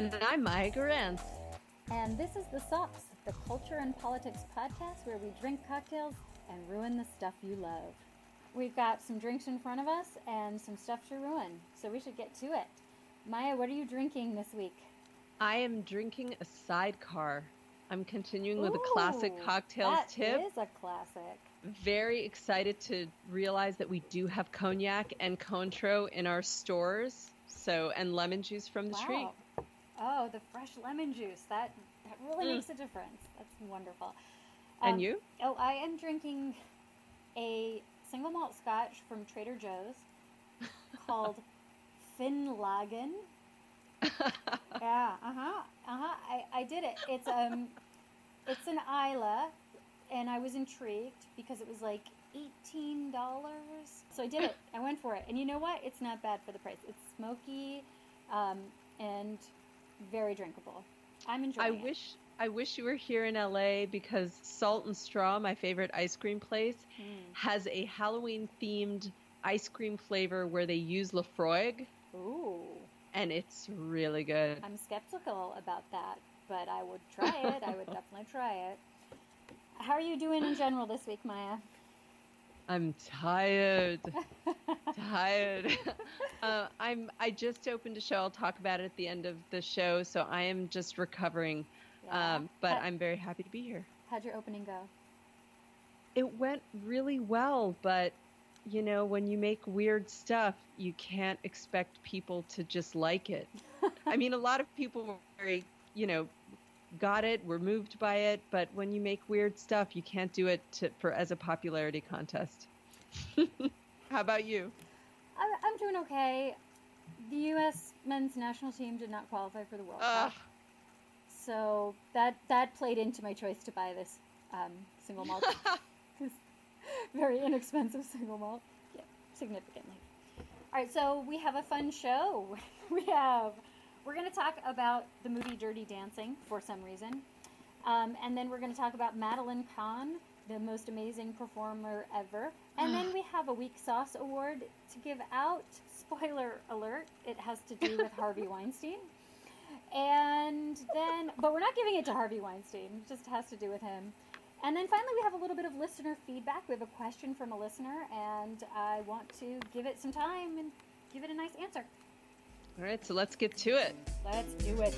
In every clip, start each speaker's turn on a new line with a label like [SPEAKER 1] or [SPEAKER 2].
[SPEAKER 1] And I'm Maya Garance.
[SPEAKER 2] And this is The Sauce, the culture and politics podcast where we drink cocktails and ruin the stuff you love. We've got some drinks in front of us and some stuff to ruin, so we should get to it. Maya, what are you drinking this week?
[SPEAKER 1] I am drinking a sidecar. I'm continuing with a classic cocktails tip.
[SPEAKER 2] That is a classic.
[SPEAKER 1] Very excited to realize that we do have cognac and Cointreau in our stores. And lemon juice from the street.
[SPEAKER 2] Oh, the fresh lemon juice. That really makes a difference. That's wonderful.
[SPEAKER 1] And you?
[SPEAKER 2] Oh, I am drinking a single malt scotch from Trader Joe's called Finlagen. Yeah, I did it. It's an Islay, and I was intrigued because it was like $18. So I did it. I went for it. And you know what? It's not bad for the price. It's smoky and very drinkable. I'm enjoying it.
[SPEAKER 1] I wish you were here in LA because Salt and Straw, my favorite ice cream place, has a Halloween-themed ice cream flavor where they use Laphroaig.
[SPEAKER 2] Ooh.
[SPEAKER 1] And it's really good.
[SPEAKER 2] I'm skeptical about that, but I would try it. I would definitely try it. How are you doing in general this week, Maya?
[SPEAKER 1] I'm tired. I just opened a show. I'll talk about it at the end of the show. So I am just recovering.
[SPEAKER 2] Yeah.
[SPEAKER 1] But I'm very happy to be here.
[SPEAKER 2] How'd your opening go?
[SPEAKER 1] It went really well, but you know, when you make weird stuff, you can't expect people to just like it. I mean, a lot of people were very, got it, were moved by it, but when you make weird stuff, you can't do it as a popularity contest. How about you?
[SPEAKER 2] I'm doing okay. The U.S. men's national team did not qualify for the World Cup. So that played into my choice to buy this single malt. Very inexpensive single malt. Yeah, significantly. All right, so we have a fun show. We're going to talk about the movie Dirty Dancing for some reason. And then we're going to talk about Madeline Kahn, the most amazing performer ever. And then we have a Week Sauce Award to give out. Spoiler alert, it has to do with Harvey Weinstein. But we're not giving it to Harvey Weinstein. It just has to do with him. And then finally, we have a little bit of listener feedback. We have a question from a listener, and I want to give it some time and give it a nice answer.
[SPEAKER 1] All right, so let's get to it.
[SPEAKER 2] Let's do it.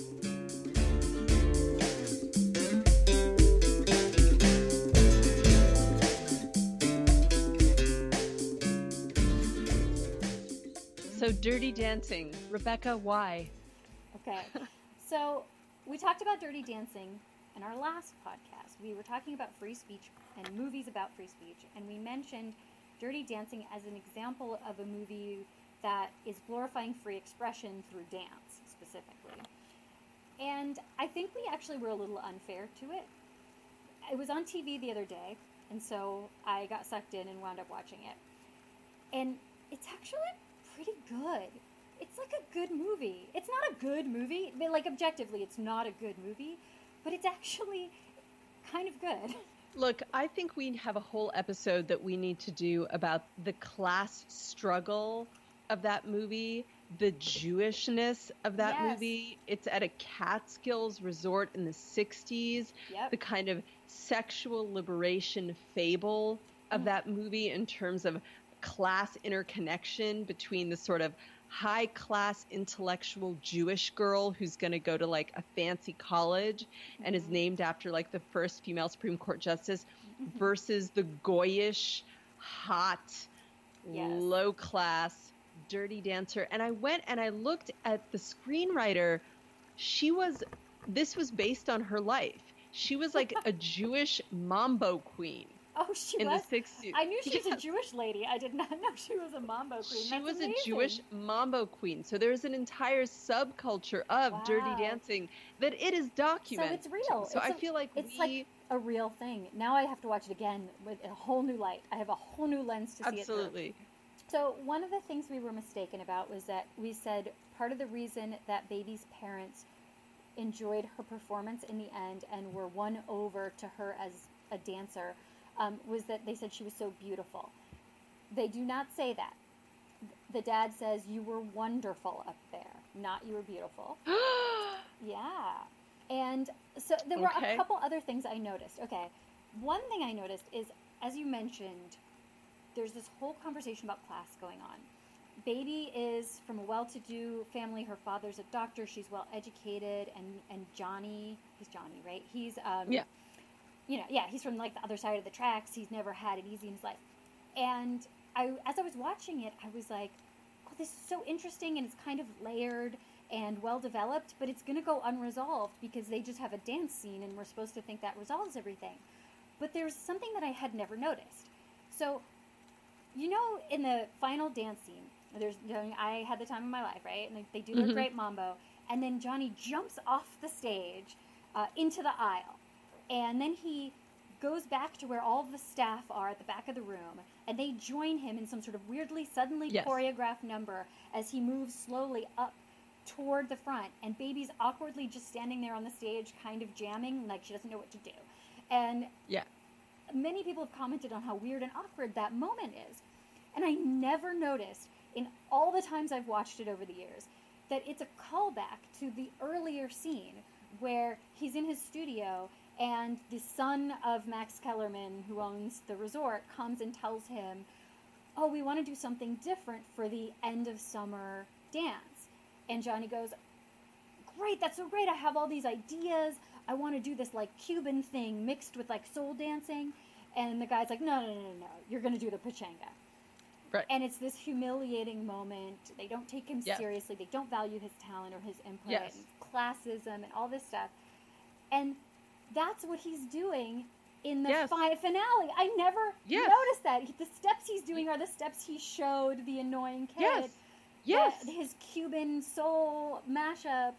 [SPEAKER 1] So, Dirty Dancing. Rebecca, why?
[SPEAKER 2] Okay, so we talked about Dirty Dancing in our last podcast. We were talking about free speech and movies about free speech, and we mentioned Dirty Dancing as an example of a movie that is glorifying free expression through dance, specifically. And I think we actually were a little unfair to it. It was on TV the other day, and so I got sucked in and wound up watching it. And it's actually pretty good. It's like a good movie. It's not a good movie. Like, objectively, it's not a good movie, but it's actually kind of good.
[SPEAKER 1] Look, I think we have a whole episode that we need to do about the class struggle of that movie, the Jewishness of that movie. It's at a Catskills resort in the 60s.
[SPEAKER 2] Yep.
[SPEAKER 1] The kind of sexual liberation fable of that movie in terms of class interconnection between the sort of high-class intellectual Jewish girl who's going to go to like a fancy college and is named after like the first female Supreme Court justice versus the Goyish, hot, low-class, dirty dancer. And I went and I looked at the screenwriter. This was based on her life. She was like a Jewish mambo queen.
[SPEAKER 2] Oh, she
[SPEAKER 1] in
[SPEAKER 2] was?
[SPEAKER 1] The 60s.
[SPEAKER 2] I knew she was a Jewish lady. I did not know she was a mambo queen.
[SPEAKER 1] She was a Jewish mambo queen. So there's an entire subculture of Dirty Dancing that it is documented.
[SPEAKER 2] So it's real.
[SPEAKER 1] So I feel like
[SPEAKER 2] it's like a real thing. Now I have to watch it again with a whole new light. I have a whole new lens to see it through.
[SPEAKER 1] Absolutely.
[SPEAKER 2] So one of the things we were mistaken about was that we said part of the reason that Baby's parents enjoyed her performance in the end and were won over to her as a dancer was that they said she was so beautiful. They do not say that. The dad says, "You were wonderful up there." not You Were Beautiful. Yeah. And so there were a couple other things I noticed. Okay. One thing I noticed is, as you mentioned, there's this whole conversation about class going on. Baby is from a well-to-do family. Her father's a doctor. She's well-educated. And Johnny, he's Johnny, right? He's,
[SPEAKER 1] yeah.
[SPEAKER 2] He's from like the other side of the tracks. He's never had it easy in his life. And as I was watching it, I was like, oh, this is so interesting, and it's kind of layered and well-developed, but it's going to go unresolved because they just have a dance scene, and we're supposed to think that resolves everything. But there's something that I had never noticed. So, in the final dance scene, I had the time of my life, right? And they do their great mambo, and then Johnny jumps off the stage into the aisle, and then he goes back to where all of the staff are at the back of the room, and they join him in some sort of weirdly, suddenly choreographed number as he moves slowly up toward the front, and Baby's awkwardly just standing there on the stage, kind of jamming, like she doesn't know what to do. And many people have commented on how weird and awkward that moment is. And I never noticed, in all the times I've watched it over the years, that it's a callback to the earlier scene where he's in his studio and the son of Max Kellerman, who owns the resort, comes and tells him, oh, we want to do something different for the end of summer dance. And Johnny goes, great, that's so great. I have all these ideas. I want to do this like Cuban thing mixed with like soul dancing. And the guy's like, no. You're going to do the pachanga.
[SPEAKER 1] Right.
[SPEAKER 2] And it's this humiliating moment. They don't take him seriously. They don't value his talent or his input and classism and all this stuff. And that's what he's doing in the finale. I never noticed that. The steps he's doing are the steps he showed the annoying kid.
[SPEAKER 1] Yes.
[SPEAKER 2] His Cuban soul mashup.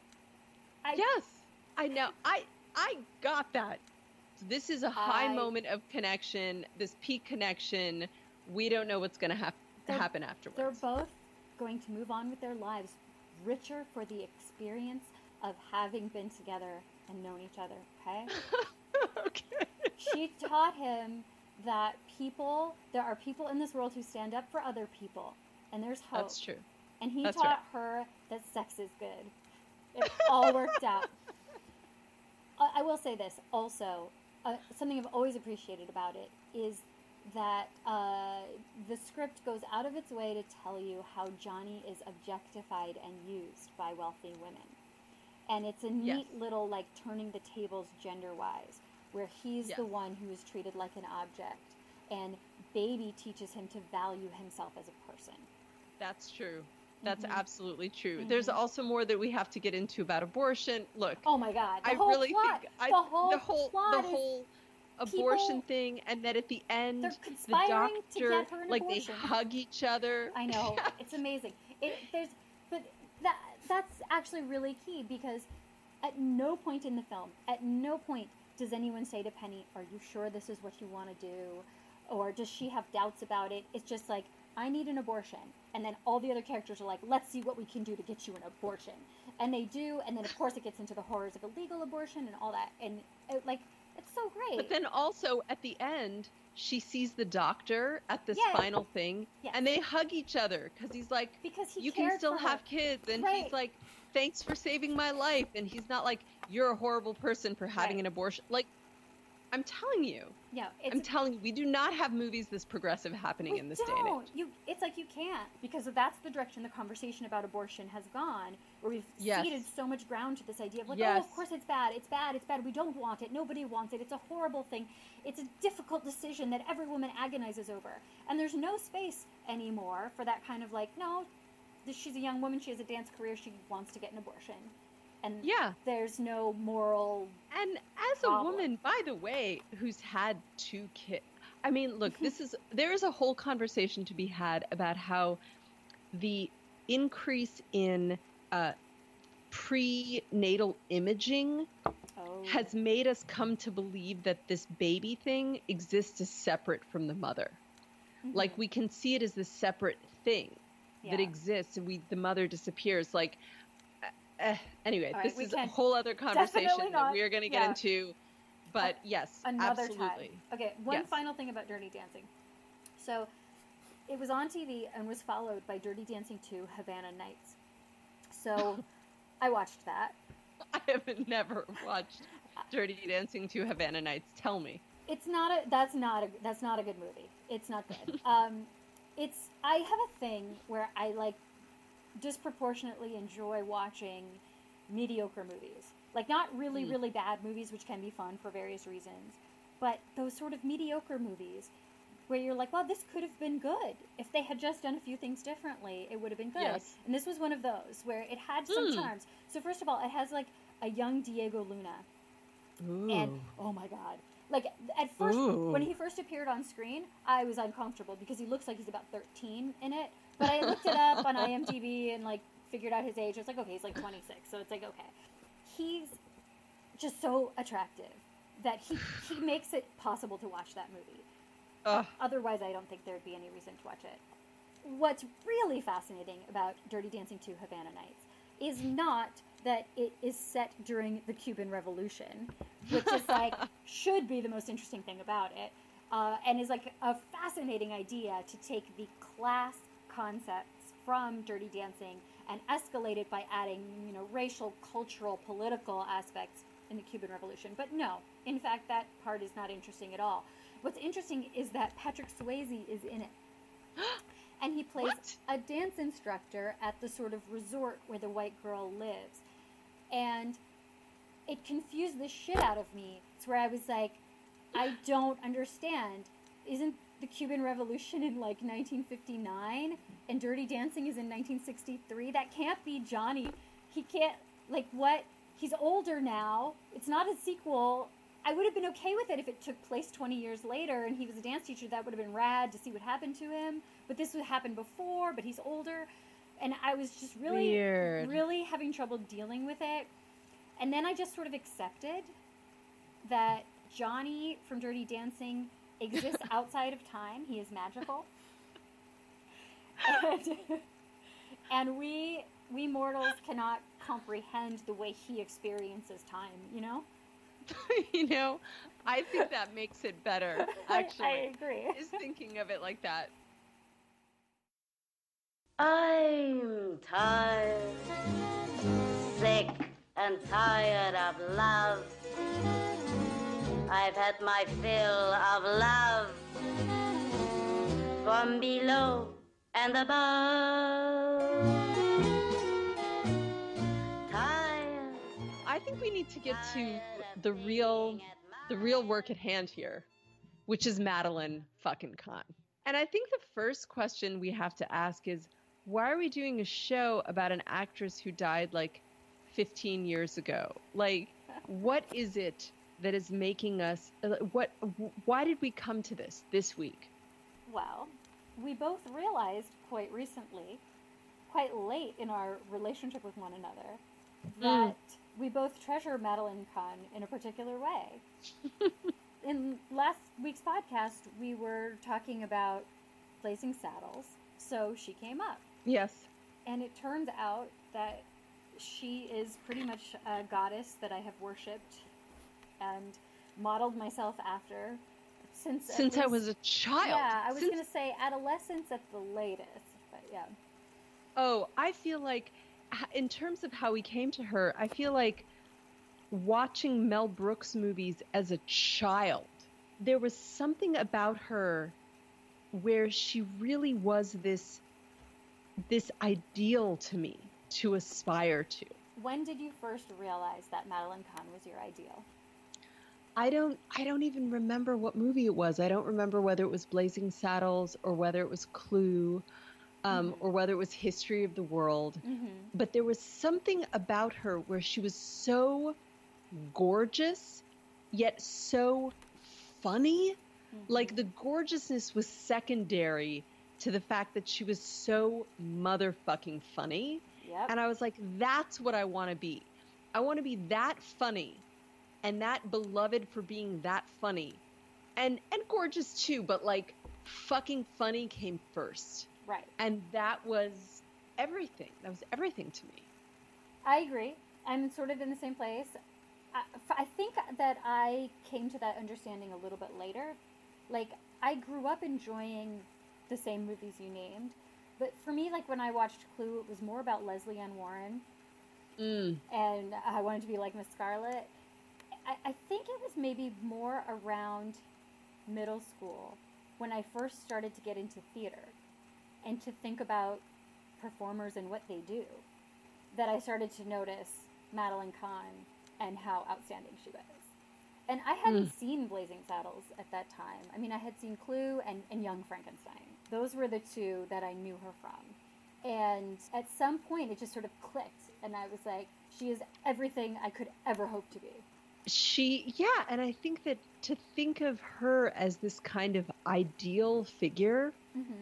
[SPEAKER 1] I know. I got that. This is a high moment of connection, this peak connection. We don't know what's going to happen afterwards.
[SPEAKER 2] They're both going to move on with their lives richer for the experience of having been together and known each other, okay?
[SPEAKER 1] Okay.
[SPEAKER 2] She taught him that there are people in this world who stand up for other people, and there's hope.
[SPEAKER 1] That's true.
[SPEAKER 2] And he taught her that sex is good. It all worked out. I will say this also. Something I've always appreciated about it is that the script goes out of its way to tell you how Johnny is objectified and used by wealthy women. And it's a neat little, like, turning the tables gender-wise, where he's the one who is treated like an object, and Baby teaches him to value himself as a person.
[SPEAKER 1] That's true. That's absolutely true. There's also more that we have to get into about abortion. Look.
[SPEAKER 2] Oh my God. The whole
[SPEAKER 1] abortion thing, and that at the end, the doctor, like, they hug each other.
[SPEAKER 2] I know. It's amazing. That's actually really key, because at no point in the film, at no point does anyone say to Penny, are you sure this is what you want to do? Or does she have doubts about it? It's just like, I need an abortion. And then all the other characters are like, let's see what we can do to get you an abortion. And they do. And then, of course, it gets into the horrors of illegal abortion and all that. And, it's so great.
[SPEAKER 1] But then also, at the end, she sees the doctor at this final thing. Yes. And they hug each other. Because he's like, you can still have kids. And he's like, thanks for saving my life. And he's not like, you're a horrible person for having an abortion. Like, I'm telling you.
[SPEAKER 2] Yeah,
[SPEAKER 1] I'm telling you, we do not have movies this progressive happening in this day and age.
[SPEAKER 2] It's like you can't, because that's the direction the conversation about abortion has gone, where we've ceded so much ground to this idea of like, oh, of course it's bad, we don't want it, nobody wants it, it's a horrible thing, it's a difficult decision that every woman agonizes over. And there's no space anymore for that kind of like, no, she's a young woman, she has a dance career, she wants to get an abortion. And there's no moral
[SPEAKER 1] And as a woman, by the way, who's had 2 kids, I mean, look, there is a whole conversation to be had about how the increase in prenatal imaging has made us come to believe that this baby thing exists as separate from the mother. Like, we can see it as this separate thing that exists, and the mother disappears. Like, anyway, this is a whole other conversation that we are going to get into. But yes,
[SPEAKER 2] another
[SPEAKER 1] absolutely.
[SPEAKER 2] time. Okay, one final thing about Dirty Dancing. So it was on TV and was followed by Dirty Dancing 2 Havana Nights. So I watched that.
[SPEAKER 1] I have never watched Dirty Dancing to Havana Nights. Tell me.
[SPEAKER 2] That's not a good movie. It's not good. I have a thing where I like disproportionately enjoy watching mediocre movies. Like not really, really bad movies, which can be fun for various reasons, but those sort of mediocre movies where you're like, well, this could have been good. If they had just done a few things differently, it would have been good.
[SPEAKER 1] Yes.
[SPEAKER 2] And this was one of those where it had some charms. So first of all, it has like a young Diego Luna.
[SPEAKER 1] Ooh.
[SPEAKER 2] And oh my God. Like at first, when he first appeared on screen, I was uncomfortable because he looks like he's about 13 in it. But I looked it up on IMDb and like figured out his age. It's like, okay, he's like 26. So it's like, okay. He's just so attractive that he makes it possible to watch that movie. Otherwise, I don't think there'd be any reason to watch it. What's really fascinating about Dirty Dancing 2 Havana Nights is not that it is set during the Cuban Revolution, which is like, should be the most interesting thing about it, and is like a fascinating idea to take the class concepts from Dirty Dancing and escalate it by adding, racial, cultural, political aspects in the Cuban Revolution. But no, in fact, that part is not interesting at all. What's interesting is that Patrick Swayze is in it. And he plays a dance instructor at the sort of resort where the white girl lives. And it confused the shit out of me. It's where I was like, I don't understand. Isn't the Cuban Revolution in like 1959 and Dirty Dancing is in 1963? That can't be Johnny. He can't, like, what? He's older now. It's not a sequel. I would have been okay with it if it took place 20 years later and he was a dance teacher. That would have been rad to see what happened to him. But this would happen before, but he's older. And I was just really, really having trouble dealing with it. And then I just sort of accepted that Johnny from Dirty Dancing exists outside of time. He is magical. And we mortals cannot comprehend the way he experiences time,
[SPEAKER 1] I think that makes it better, actually.
[SPEAKER 2] I agree.
[SPEAKER 1] Is thinking of it like that.
[SPEAKER 3] I'm tired, sick and tired of love. I've had my fill of love from below and above. Tired.
[SPEAKER 1] I think we need to get to the real work at hand here, which is Madeline fucking Kahn. And I think the first question we have to ask is, why are we doing a show about an actress who died like 15 years ago? Like, what is it that is making us, why did we come to this week?
[SPEAKER 2] Well, we both realized quite recently, quite late in our relationship with one another, that we both treasure Madeline Kahn in a particular way. In last week's podcast, we were talking about Blazing Saddles, so she came up.
[SPEAKER 1] Yes.
[SPEAKER 2] And it turns out that she is pretty much a goddess that I have worshipped and modeled myself after since
[SPEAKER 1] I was a child.
[SPEAKER 2] Yeah, I was going to say adolescence at the latest, but yeah.
[SPEAKER 1] Oh, I feel like, in terms of how we came to her, I feel like watching Mel Brooks movies as a child, there was something about her where she really was this ideal to me to aspire to.
[SPEAKER 2] When did you first realize that Madeline Kahn was your ideal?
[SPEAKER 1] I don't even remember what movie it was. I don't remember whether it was Blazing Saddles or whether it was Clue, or whether it was History of the World. Mm-hmm. But there was something about her where she was so gorgeous, yet so funny. Mm-hmm. Like, the gorgeousness was secondary to the fact that she was so motherfucking funny.
[SPEAKER 2] Yep.
[SPEAKER 1] And I was like, that's what I want to be. I want to be that funny and that beloved for being that funny and gorgeous too, but like fucking funny came first.
[SPEAKER 2] Right.
[SPEAKER 1] And that was everything. That was everything to me.
[SPEAKER 2] I agree. I'm sort of in the same place. I think that I came to that understanding a little bit later. Like, I grew up enjoying the same movies you named, but for me, like, when I watched Clue, it was more about Leslie Ann Warren and I wanted to be like Miss Scarlet. I think it was maybe more around middle school when I first started to get into theater and to think about performers and what they do, that I started to notice Madeline Kahn and how outstanding she was. And I hadn't seen Blazing Saddles at that time. I mean, I had seen Clue and Young Frankenstein. Those were the two that I knew her from. And at some point, it just sort of clicked. And I was like, she is everything I could ever hope to be.
[SPEAKER 1] And I think that to think of her as this kind of ideal figure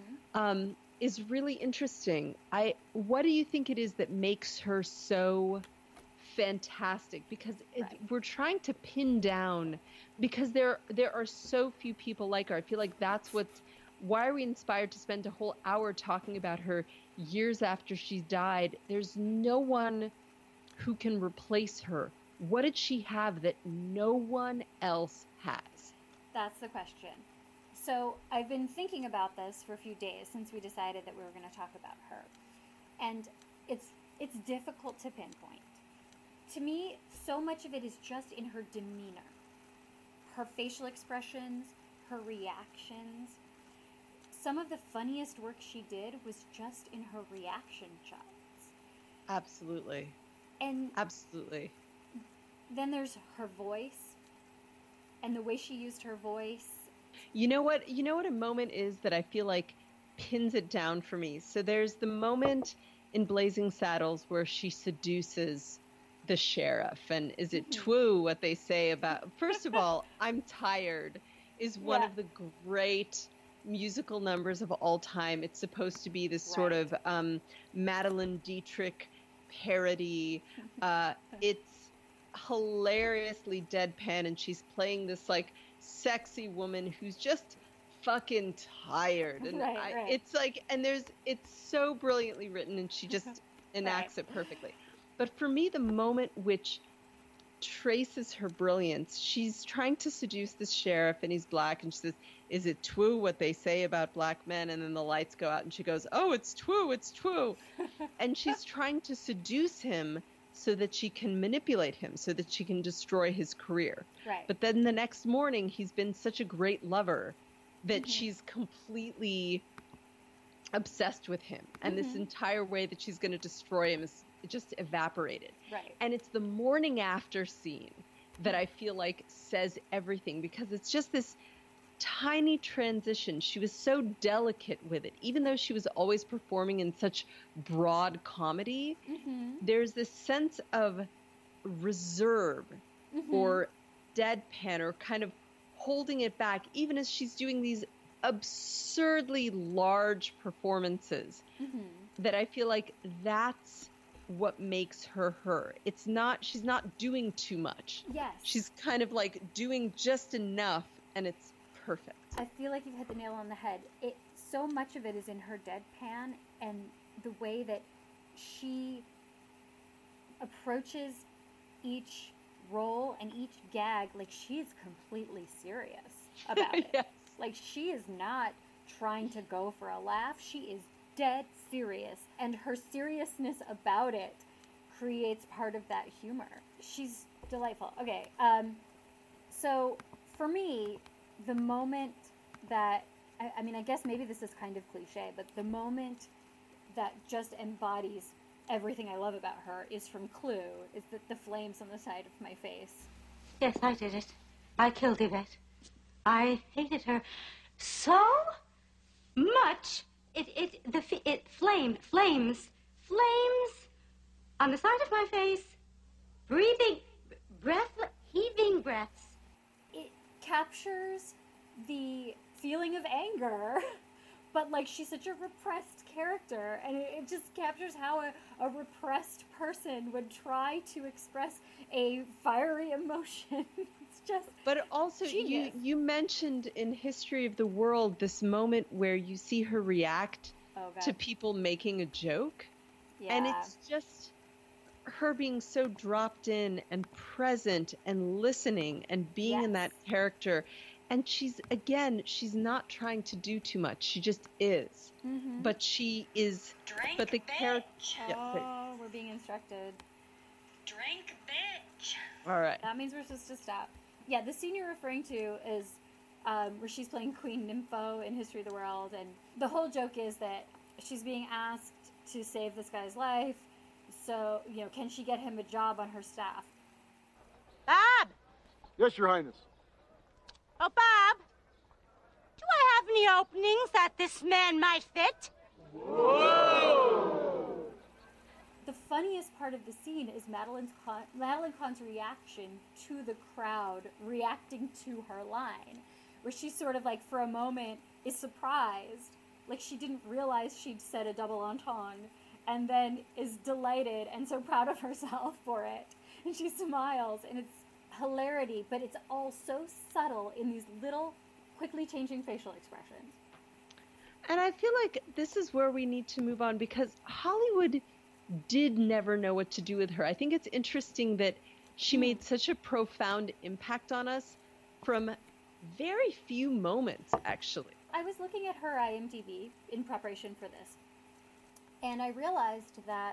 [SPEAKER 1] is really interesting. What do you think it is that makes her so fantastic? Because we're trying to pin down, because there are so few people like her. I feel like that's why are we inspired to spend a whole hour talking about her years after she's died? There's no one who can replace her. What did she have that no one else has?
[SPEAKER 2] That's the question. So I've been thinking about this for a few days since we decided that we were going to talk about her. And it's difficult to pinpoint. To me, so much of it is just in her demeanor. Her facial expressions, her reactions. Some of the funniest work she did was just in her reaction shots.
[SPEAKER 1] Absolutely. Absolutely.
[SPEAKER 2] Then there's her voice and the way she used her voice.
[SPEAKER 1] You know what a moment is that I feel like pins it down for me? So there's the moment in Blazing Saddles where she seduces the sheriff. And is it true what they say about... First of all, I'm Tired is one of the great musical numbers of all time. It's supposed to be this sort of Madeline Dietrich parody. It's hilariously deadpan, and she's playing this like sexy woman who's just fucking tired, and it's like, and it's so brilliantly written, and she just enacts it perfectly. But for me, the moment which traces her brilliance, she's trying to seduce this sheriff, and he's black, and she says, "Is it true what they say about black men?" And then the lights go out, and she goes, "Oh, it's true, it's true." And she's trying to seduce him so that she can manipulate him, so that she can destroy his career.
[SPEAKER 2] Right.
[SPEAKER 1] But then the next morning, he's been such a great lover that she's completely obsessed with him. And this entire way that she's going to destroy him is just evaporated.
[SPEAKER 2] Right.
[SPEAKER 1] And it's the morning after scene that I feel like says everything, because it's just this tiny transition. She was so delicate with it. Even though she was always performing in such broad comedy, there's this sense of reserve or deadpan, or kind of holding it back, even as she's doing these absurdly large performances, that I feel like that's what makes her her. It's not, she's not doing too much.
[SPEAKER 2] Yes.
[SPEAKER 1] She's kind of like doing just enough, and it's perfect.
[SPEAKER 2] I feel like you've hit the nail on the head. So much of it is in her deadpan and the way that she approaches each role and each gag like she's completely serious about it.
[SPEAKER 1] Yes.
[SPEAKER 2] Like, she is not trying to go for a laugh. She is dead serious, and her seriousness about it creates part of that humor. She's delightful. Okay, so for me, the moment that, I mean, I guess maybe this is kind of cliche, but the moment that just embodies everything I love about her is from Clue, is the flames on the side of my face.
[SPEAKER 3] Yes, I did it. I killed Yvette. I hated her so much. It flames on the side of my face, heaving breaths.
[SPEAKER 2] It captures the feeling of anger, but like, she's such a repressed character, and it just captures how a repressed person would try to express a fiery emotion. It's just,
[SPEAKER 1] but also
[SPEAKER 2] genius.
[SPEAKER 1] you mentioned in History of the World this moment where you see her react to people making a joke.
[SPEAKER 2] Yeah.
[SPEAKER 1] And it's just her being so dropped in and present and listening and being in that character. And she's not trying to do too much. She just is. But she is.
[SPEAKER 3] Drink,
[SPEAKER 1] but the character.
[SPEAKER 2] Oh, we're being instructed.
[SPEAKER 3] Drink, bitch.
[SPEAKER 1] All right.
[SPEAKER 2] That means we're supposed to stop. Yeah, the scene you're referring to is where she's playing Queen Nympho in History of the World, and the whole joke is that she's being asked to save this guy's life, so, can she get him a job on her staff?
[SPEAKER 4] Bob!
[SPEAKER 5] Yes, Your Highness.
[SPEAKER 4] Oh, Bob! Do I have any openings that this man might fit?
[SPEAKER 5] Whoa!
[SPEAKER 2] The funniest part of the scene is Madeline Kahn's reaction to the crowd reacting to her line, where she sort of, like, for a moment is surprised, like she didn't realize she'd said a double entendre, and then is delighted and so proud of herself for it. And she smiles, and it's hilarity, but it's all so subtle in these little, quickly changing facial expressions.
[SPEAKER 1] And I feel like this is where we need to move on, because Hollywood did never know what to do with her. I think it's interesting that she made such a profound impact on us from very few moments, actually.
[SPEAKER 2] I was looking at her IMDb in preparation for this, and I realized that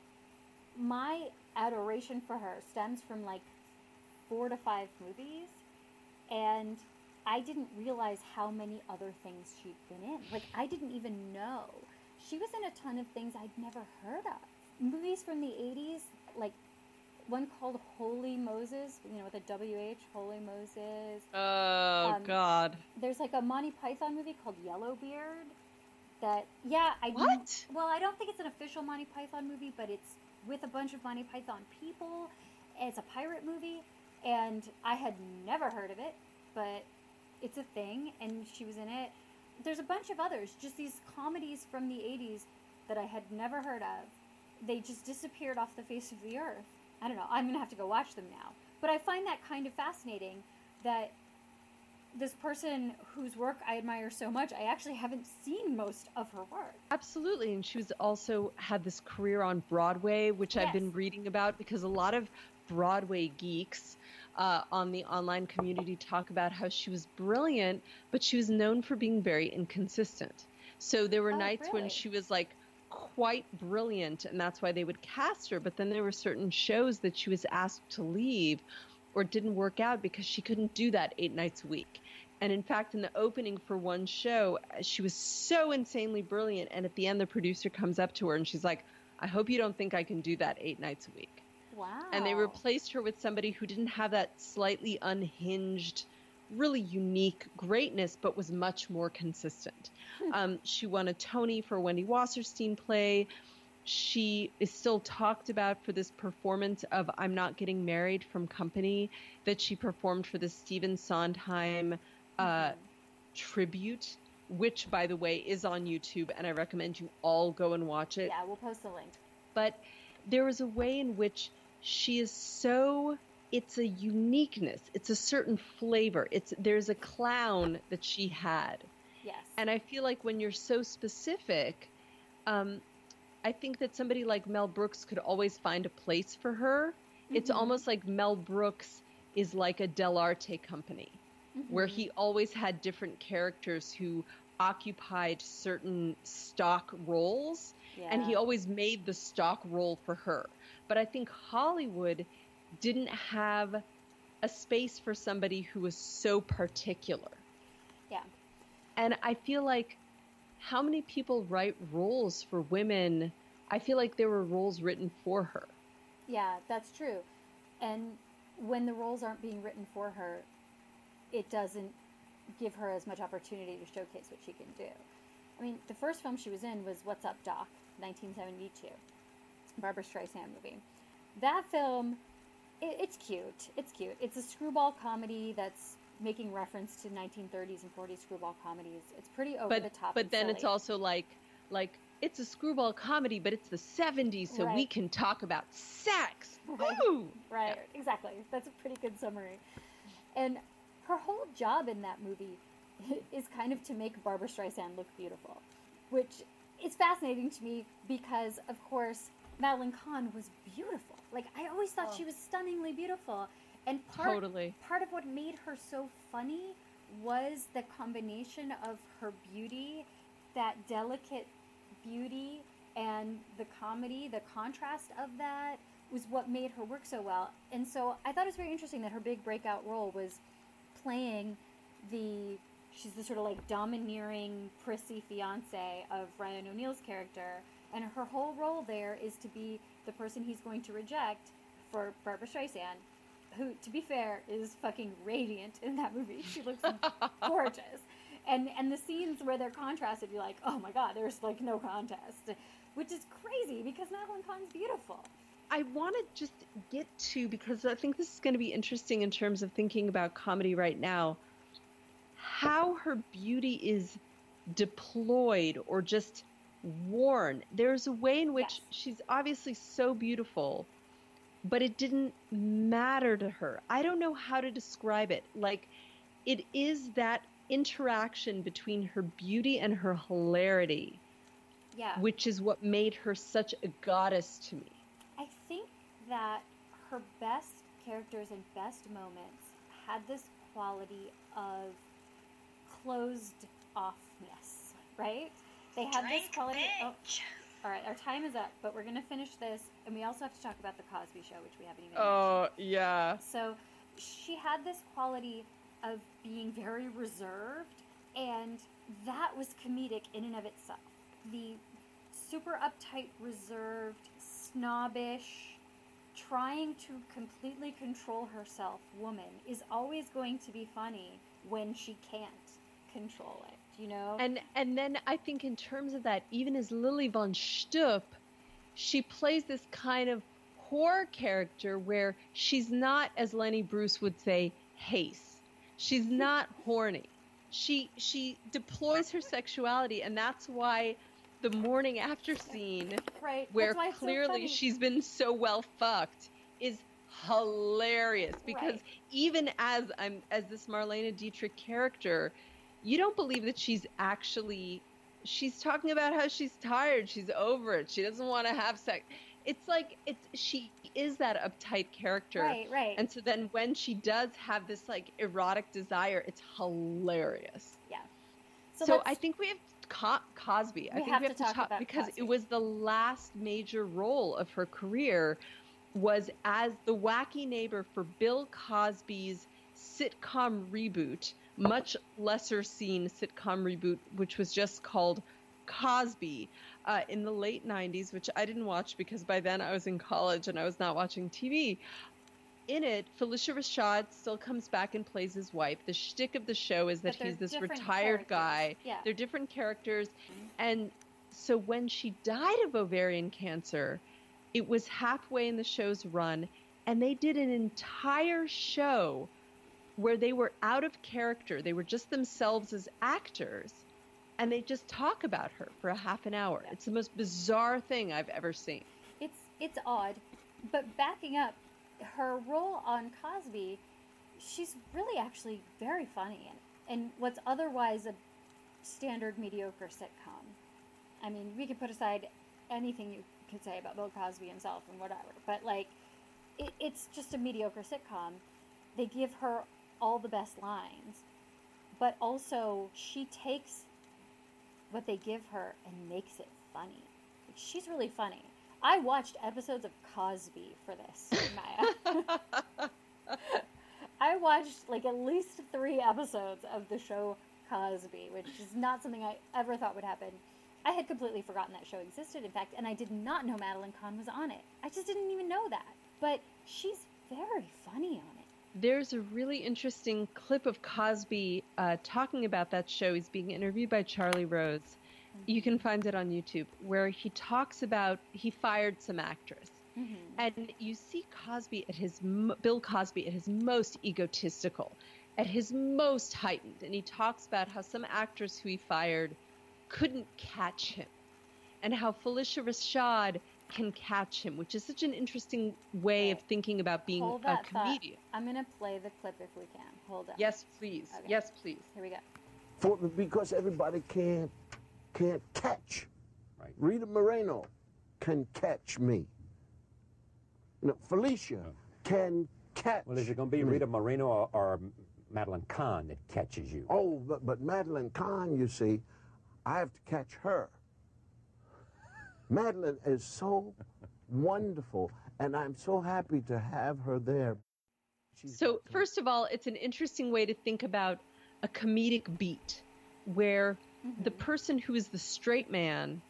[SPEAKER 2] my adoration for her stems from like 4 to 5 movies, and I didn't realize how many other things she'd been in. Like, I didn't even know. She was in a ton of things I'd never heard of. Movies from the 80s, like one called Holy Moses, with a WH, Holy Moses.
[SPEAKER 1] Oh, God.
[SPEAKER 2] There's like a Monty Python movie called Yellowbeard that,
[SPEAKER 1] What?
[SPEAKER 2] Well, I don't think it's an official Monty Python movie, but it's with a bunch of Monty Python people. It's a pirate movie, and I had never heard of it, but it's a thing, and she was in it. There's a bunch of others, just these comedies from the 80s that I had never heard of. They just disappeared off the face of the earth. I don't know, I'm going to have to go watch them now. But I find that kind of fascinating that this person whose work I admire so much, I actually haven't seen most of her work.
[SPEAKER 1] Absolutely. And she was also had this career on Broadway, which I've been reading about, because a lot of Broadway geeks on the online community talk about how she was brilliant, but she was known for being very inconsistent. So there were nights when she was like quite brilliant, and that's why they would cast her. But then there were certain shows that she was asked to leave or didn't work out because she couldn't do that 8 nights a week. And in fact, in the opening for one show, she was so insanely brilliant. And at the end, the producer comes up to her and she's like, I hope you don't think I can do that 8 nights a week.
[SPEAKER 2] Wow.
[SPEAKER 1] And they replaced her with somebody who didn't have that slightly unhinged, really unique greatness, but was much more consistent. She won a Tony for a Wendy Wasserstein play. She is still talked about for this performance of I'm Not Getting Married from Company that she performed for the Stephen Sondheim tribute, which, by the way, is on YouTube, and I recommend you all go and watch it.
[SPEAKER 2] Yeah, we'll post the link.
[SPEAKER 1] But there was a way in which she is so, it's a uniqueness, it's a certain flavor. There's a clown that she had.
[SPEAKER 2] Yes.
[SPEAKER 1] And I feel like when you're so specific, I think that somebody like Mel Brooks could always find a place for her. Mm-hmm. It's almost like Mel Brooks is like a Del Arte company, where he always had different characters who occupied certain stock roles, and he always made the stock role for her. But I think Hollywood didn't have a space for somebody who was so particular.
[SPEAKER 2] Yeah.
[SPEAKER 1] And I feel like how many people write roles for women? I feel like there were roles written for her.
[SPEAKER 2] Yeah, that's true. And when the roles aren't being written for her, it doesn't give her as much opportunity to showcase what she can do. I mean, the first film she was in was What's Up, Doc, 1972. Barbra Streisand movie. That film, it's cute. It's cute. It's a screwball comedy that's making reference to 1930s and 40s screwball comedies. It's pretty over the top.
[SPEAKER 1] But then
[SPEAKER 2] silly.
[SPEAKER 1] it's also like it's a screwball comedy, but it's the 70s, so we can talk about sex.
[SPEAKER 2] Right.
[SPEAKER 1] Woo!
[SPEAKER 2] Right, exactly. That's a pretty good summary. And her whole job in that movie is kind of to make Barbra Streisand look beautiful, which is fascinating to me because, of course, Madeline Kahn was beautiful. Like, I always thought she was stunningly beautiful. And part of what made her so funny was the combination of her beauty, that delicate beauty, and the comedy, the contrast of that, was what made her work so well. And so I thought it was very interesting that her big breakout role was playing she's the sort of like domineering, prissy fiance of Ryan O'Neal's character, and her whole role there is to be the person he's going to reject for Barbara Streisand, who, to be fair, is fucking radiant in that movie. She looks gorgeous. And the scenes where they're contrasted, you're like, oh my god, there's like no contest, which is crazy because Madeline Kahn's beautiful.
[SPEAKER 1] I want to just get to, because I think this is going to be interesting in terms of thinking about comedy right now, how her beauty is deployed or just worn. There's a way in which she's obviously so beautiful, but it didn't matter to her. I don't know how to describe it. Like, it is that interaction between her beauty and her hilarity, which is what made her such a goddess to me.
[SPEAKER 2] I think that her best characters and best moments had this quality of closed offness, right? They had this quality. Oh, all right, our time is up, but we're going to finish this, and we also have to talk about the Cosby Show, which we haven't even mentioned.
[SPEAKER 1] Yeah.
[SPEAKER 2] So she had this quality of being very reserved, and that was comedic in and of itself. The super uptight, reserved, snobbish, trying to completely control herself woman is always going to be funny when she can't control it, you know?
[SPEAKER 1] And then I think in terms of that, even as Lily von Stupp, she plays this kind of horror character where she's not, as Lenny Bruce would say, Hace. She's not horny. She deploys her sexuality, and that's why the morning after scene, where clearly she's been so well fucked, is hilarious. Because even as this Marlene Dietrich character, you don't believe that she's talking about how she's tired, she's over it, she doesn't want to have sex. It's like she is that uptight character.
[SPEAKER 2] Right.
[SPEAKER 1] And so then when she does have this like erotic desire, it's hilarious.
[SPEAKER 2] Yeah.
[SPEAKER 1] So I think we have Cosby. I think we have to talk about because
[SPEAKER 2] Cosby.
[SPEAKER 1] It was the last major role of her career, was as the wacky neighbor for Bill Cosby's sitcom reboot, much lesser seen sitcom reboot, which was just called Cosby, in the late 90s, which I didn't watch because by then I was in college and I was not watching TV. In it, Phylicia Rashad still comes back and plays his wife. The shtick of the show is that he's this retired guy.
[SPEAKER 2] Yeah.
[SPEAKER 1] They're different characters. And so when she died of ovarian cancer, it was halfway in the show's run, and they did an entire show where they were out of character. They were just themselves as actors, and they just talk about her for a half an hour. Yeah. It's the most bizarre thing I've ever seen.
[SPEAKER 2] It's odd, but backing up, her role on Cosby, she's really actually very funny and what's otherwise a standard mediocre sitcom. I mean, we could put aside anything you could say about Bill Cosby himself and whatever, but like, it's just a mediocre sitcom. They give her all the best lines, but also she takes what they give her and makes it funny. She's really funny. I watched episodes of Cosby for this, Maya. I watched like at least 3 episodes of the show Cosby, which is not something I ever thought would happen. I had completely forgotten that show existed, in fact, and I did not know Madeline Kahn was on it. I just didn't even know that. But she's very funny on it.
[SPEAKER 1] There's a really interesting clip of Cosby talking about that show. He's being interviewed by Charlie Rose. You can find it on YouTube, where he talks about he fired some actress. Mm-hmm. And you see Cosby Bill Cosby at his most egotistical, at his most heightened. And he talks about how some actress who he fired couldn't catch him, and how Phylicia Rashad can catch him, which is such an interesting way of thinking about being a comedian.
[SPEAKER 2] I'm going to play the clip if we can. Hold on.
[SPEAKER 1] Yes, please. Okay. Yes, please.
[SPEAKER 2] Here we go.
[SPEAKER 5] Because everybody can't catch. Right. Rita Moreno can catch me. Phylicia can catch.
[SPEAKER 6] Well, is it going to be Rita Moreno or Madeline Kahn that catches you?
[SPEAKER 5] Oh, but Madeline Kahn, you see, I have to catch her. Madeline is so wonderful And I'm so happy to have her there.
[SPEAKER 1] So, first of all, it's an interesting way to think about a comedic beat where the person who is the straight man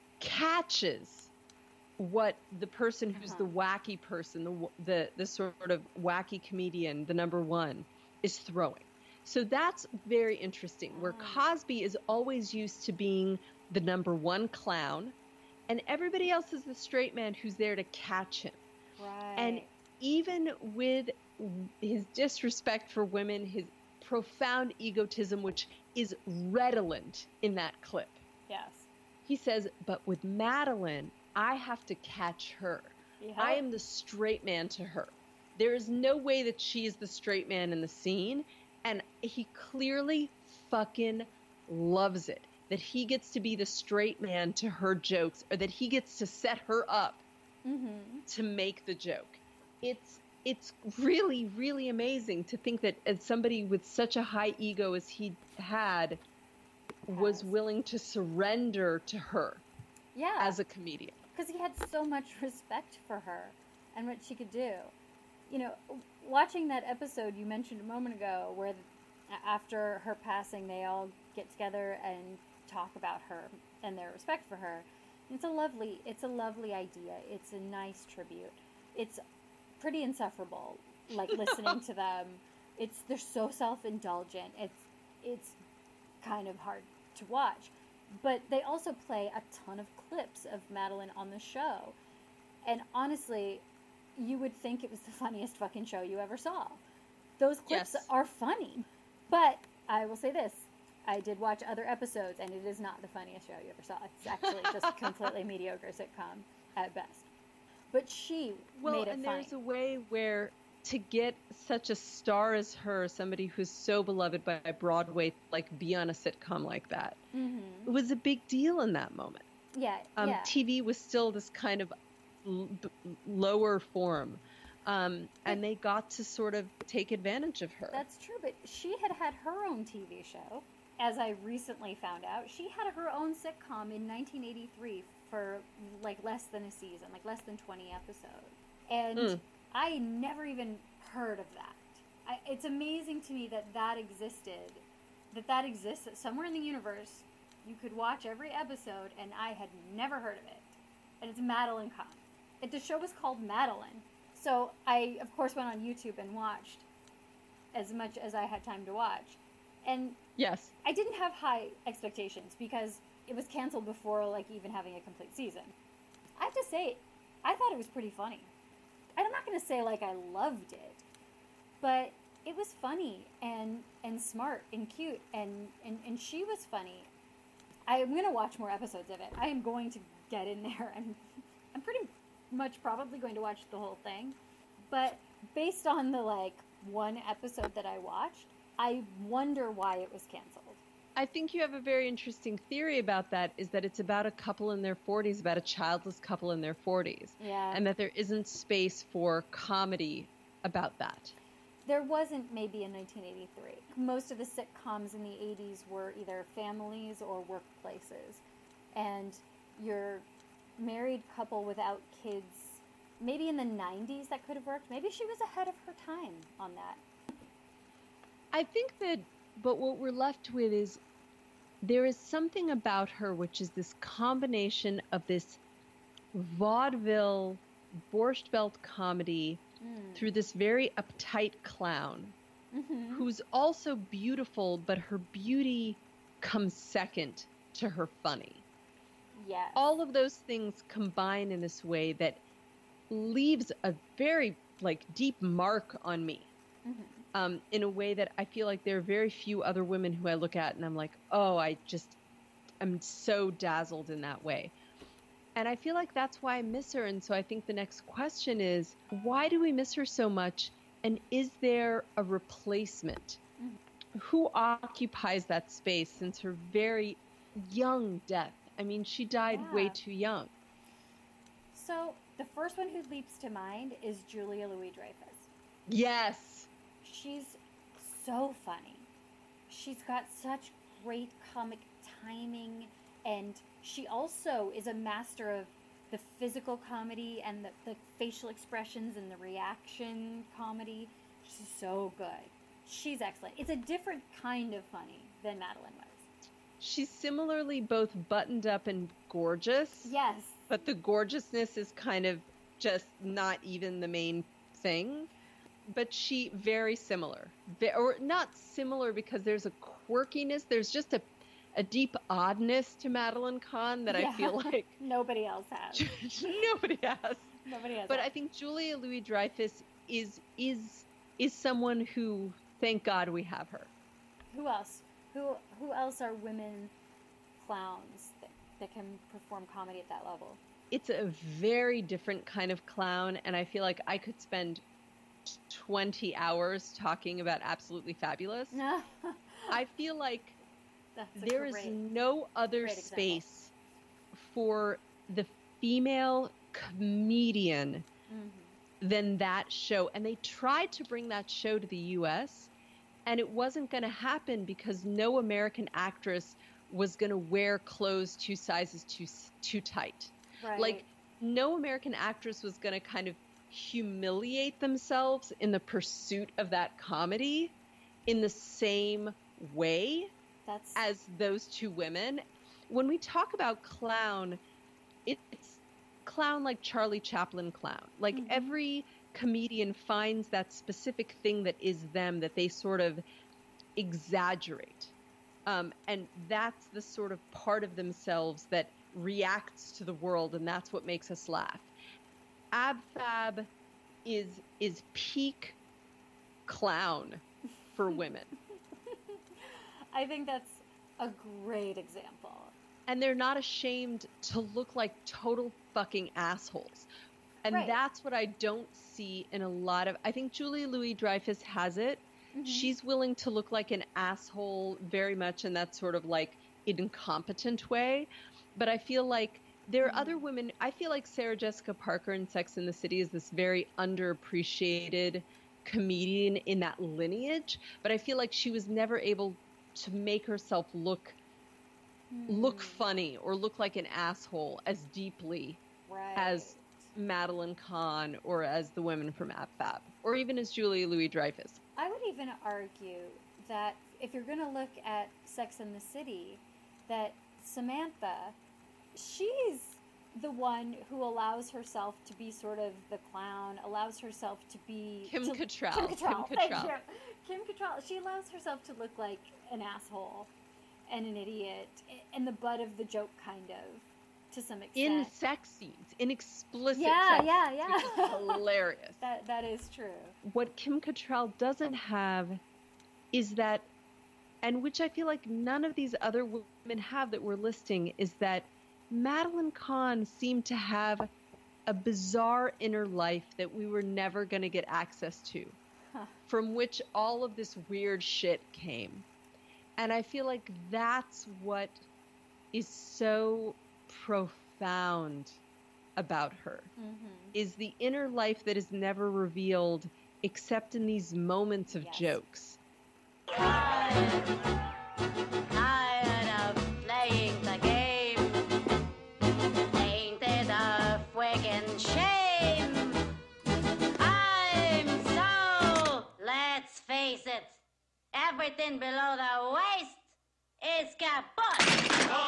[SPEAKER 1] catches what the person who's the wacky person, the sort of wacky comedian, the number one, is throwing. So that's very interesting, where Cosby is always used to being the number one clown, and everybody else is the straight man who's there to catch him.
[SPEAKER 2] Right.
[SPEAKER 1] And even with his disrespect for women, his profound egotism, which is redolent in that clip.
[SPEAKER 2] Yes.
[SPEAKER 1] He says, but with Madeline, I have to catch her.
[SPEAKER 2] Yeah.
[SPEAKER 1] I am the straight man to her. There is no way that she is the straight man in the scene. And he clearly fucking loves it, that he gets to be the straight man to her jokes, or that he gets to set her up to make the joke. It's really, really amazing to think that as somebody with such a high ego as he had was willing to surrender to her as a comedian.
[SPEAKER 2] Because he had so much respect for her and what she could do. You know, watching that episode you mentioned a moment ago where after her passing they all get together and talk about her and their respect for her. It's a lovely idea. It's a nice tribute. It's pretty insufferable, like listening to them. They're so self-indulgent. It's kind of hard to watch. But they also play a ton of clips of Madeline on the show. And honestly, you would think it was the funniest fucking show you ever saw. Those clips are funny. But I will say this. I did watch other episodes, and it is not the funniest show you ever saw. It's actually just a completely mediocre sitcom at best. But she made it funny.
[SPEAKER 1] There's a way where to get such a star as her, somebody who's so beloved by Broadway, like be on a sitcom like that, it was a big deal in that moment.
[SPEAKER 2] Yeah,
[SPEAKER 1] TV was still this kind of lower form. And they got to sort of take advantage of her.
[SPEAKER 2] That's true, but she had her own TV show. As I recently found out, she had her own sitcom in 1983 for like less than a season, like less than 20 episodes. And I never even heard of that. It's amazing to me that existed, that exists somewhere in the universe. You could watch every episode, and I had never heard of it. And it's Madeline Kahn. The show was called Madeline. So I, of course, went on YouTube and watched as much as I had time to watch. And
[SPEAKER 1] yes,
[SPEAKER 2] I didn't have high expectations because it was canceled before like even having a complete season. I have to say, I thought it was pretty funny. I'm not going to say like I loved it, but it was funny and smart and cute and she was funny. I'm going to watch more episodes of it. I am going to get in there and I'm pretty much probably going to watch the whole thing. But based on the like one episode that I watched, I wonder why it was canceled.
[SPEAKER 1] I think you have a very interesting theory about that, is that it's about a couple in their 40s, about a childless couple in their 40s.
[SPEAKER 2] Yeah.
[SPEAKER 1] And that there isn't space for comedy about that.
[SPEAKER 2] There wasn't maybe in 1983. Most of the sitcoms in the 80s were either families or workplaces. And your married couple without kids, maybe in the 90s that could have worked. Maybe she was ahead of her time on that.
[SPEAKER 1] I think that, but what we're left with is there is something about her which is this combination of this vaudeville, Borscht Belt comedy through this very uptight clown who's also beautiful, but her beauty comes second to her funny.
[SPEAKER 2] Yes.
[SPEAKER 1] All of those things combine in this way that leaves a very deep mark on me. In a way that I feel like there are very few other women who I look at and I'm like, oh, I'm so dazzled in that way. And I feel like that's why I miss her. And so I think the next question is, why do we miss her so much? And is there a replacement? Who occupies that space since her very young death? I mean, she died way too young.
[SPEAKER 2] So the first one who leaps to mind is Julia Louis-Dreyfus.
[SPEAKER 1] Yes.
[SPEAKER 2] She's so funny. She's got such great comic timing, and she also is a master of the physical comedy and the facial expressions and the reaction comedy. She's so good. She's excellent. It's a different kind of funny than Madeline was.
[SPEAKER 1] She's similarly both buttoned up and gorgeous.
[SPEAKER 2] Yes.
[SPEAKER 1] But the gorgeousness is kind of just not even the main thing. But she very similar. Or not similar because there's a quirkiness. There's just a deep oddness to Madeline Kahn that I feel like
[SPEAKER 2] nobody else has.
[SPEAKER 1] Nobody has.
[SPEAKER 2] Nobody has.
[SPEAKER 1] But I think Julia Louis-Dreyfus is someone who, thank God we have her.
[SPEAKER 2] Who else? Who else are women clowns that can perform comedy at that level?
[SPEAKER 1] It's a very different kind of clown, and I feel like I could spend 20 hours talking about Absolutely Fabulous. I feel like there is no other space for the female comedian than that show. And they tried to bring that show to the U.S., and it wasn't going to happen because no American actress was going to wear clothes 2 sizes too tight.
[SPEAKER 2] Right.
[SPEAKER 1] Like, no American actress was going to kind of humiliate themselves in the pursuit of that comedy in the same way as those 2 women. When we talk about clown, it's clown like Charlie Chaplin clown. Like every comedian finds that specific thing that is them, that they sort of exaggerate. And that's the sort of part of themselves that reacts to the world, and that's what makes us laugh. Ab Fab is peak clown for women.
[SPEAKER 2] I think that's a great example.
[SPEAKER 1] And they're not ashamed to look like total fucking assholes. And that's what I don't see in a lot of... I think Julia Louis-Dreyfus has it. She's willing to look like an asshole very much in that sort of like incompetent way. But I feel like there are other women... I feel like Sarah Jessica Parker in Sex and the City is this very underappreciated comedian in that lineage. But I feel like she was never able to make herself look funny or look like an asshole as deeply as Madeline Kahn or as the women from Ab Fab or even as Julia Louis-Dreyfus.
[SPEAKER 2] I would even argue that if you're going to look at Sex and the City, that Samantha, she's the one who allows herself to be sort of the clown, allows herself to be...
[SPEAKER 1] Kim Cattrall.
[SPEAKER 2] Thank you. Kim Cattrall. She allows herself to look like an asshole and an idiot and the butt of the joke, kind of, to some extent.
[SPEAKER 1] In sex scenes, in explicit sex
[SPEAKER 2] scenes,
[SPEAKER 1] which is hilarious.
[SPEAKER 2] That is true.
[SPEAKER 1] What Kim Cattrall doesn't have is that, and which I feel like none of these other women have that we're listing, is that Madeline Kahn seemed to have a bizarre inner life that we were never going to get access to, from which all of this weird shit came. And I feel like that's what is so profound about her, is the inner life that is never revealed except in these moments of jokes.
[SPEAKER 7] Tired of playing the game. Ain't it a friggin' shame? I'm so, let's face it, everything below the waist is kaput.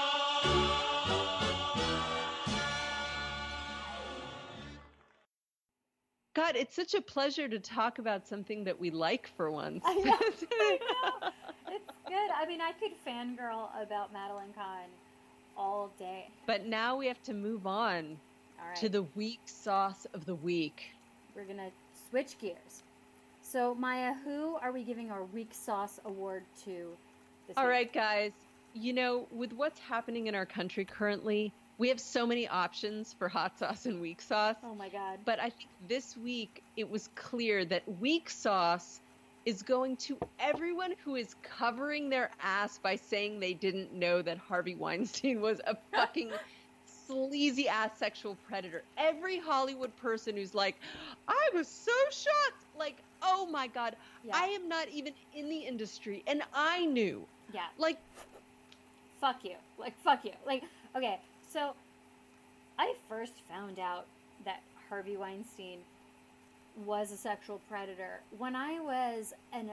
[SPEAKER 1] God, it's such a pleasure to talk about something that we like for once.
[SPEAKER 2] I know. It's good. I mean, I could fangirl about Madeline Kahn all day.
[SPEAKER 1] But now we have to move on to the weak sauce of the week.
[SPEAKER 2] We're going to switch gears. So, Maya, who are we giving our weak sauce award to this week?
[SPEAKER 1] All right, guys. You know, with what's happening in our country currently, we have so many options for hot sauce and weak sauce.
[SPEAKER 2] Oh, my God.
[SPEAKER 1] But I think this week it was clear that weak sauce is going to everyone who is covering their ass by saying they didn't know that Harvey Weinstein was a fucking sleazy ass sexual predator. Every Hollywood person who's like, I was so shocked. Like, oh my God, I am not even in the industry and I knew.
[SPEAKER 2] Yeah.
[SPEAKER 1] Like,
[SPEAKER 2] fuck you. Like, fuck you. Like, okay. So, I first found out that Harvey Weinstein was a sexual predator when I was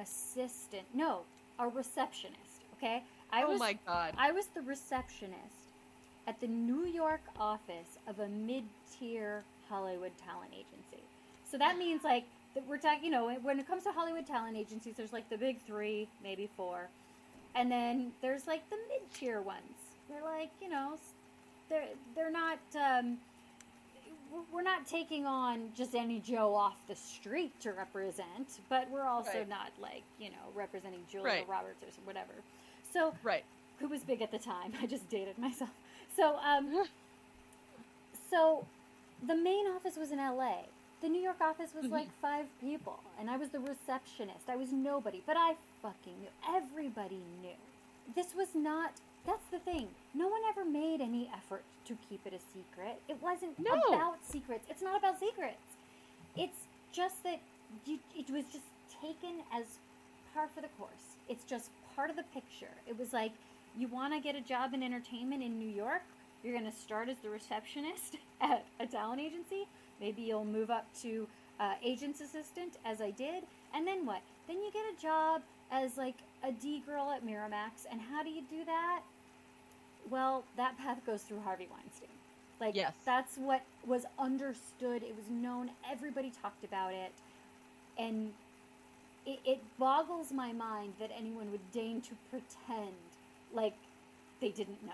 [SPEAKER 2] a receptionist, okay?
[SPEAKER 1] Oh my God.
[SPEAKER 2] I was the receptionist at the New York office of a mid-tier Hollywood talent agency. So that means, like, that we're talking, when it comes to Hollywood talent agencies, there's like the big 3, maybe 4. And then there's like the mid-tier ones. They're like, they're not, we're not taking on just any Joe off the street to represent, but we're also not like, representing Julia Roberts or whatever. So, who was big at the time? I just dated myself. So, so the main office was in LA. The New York office was like 5 people, and I was the receptionist. I was nobody, but I fucking knew. Everybody knew. This was not, that's the thing. No one ever made any effort to keep it a secret. It wasn't about secrets. It's not about secrets. It's just that it was just taken as par for the course. It's just part of the picture. It was like, you want to get a job in entertainment in New York? You're going to start as the receptionist at a talent agency. Maybe you'll move up to agent's assistant, as I did. And then what? Then you get a job as like a D girl at Miramax. And how do you do that? Well, that path goes through Harvey Weinstein. Like, that's what was understood. It was known. Everybody talked about it. And it boggles my mind that anyone would deign to pretend like they didn't know.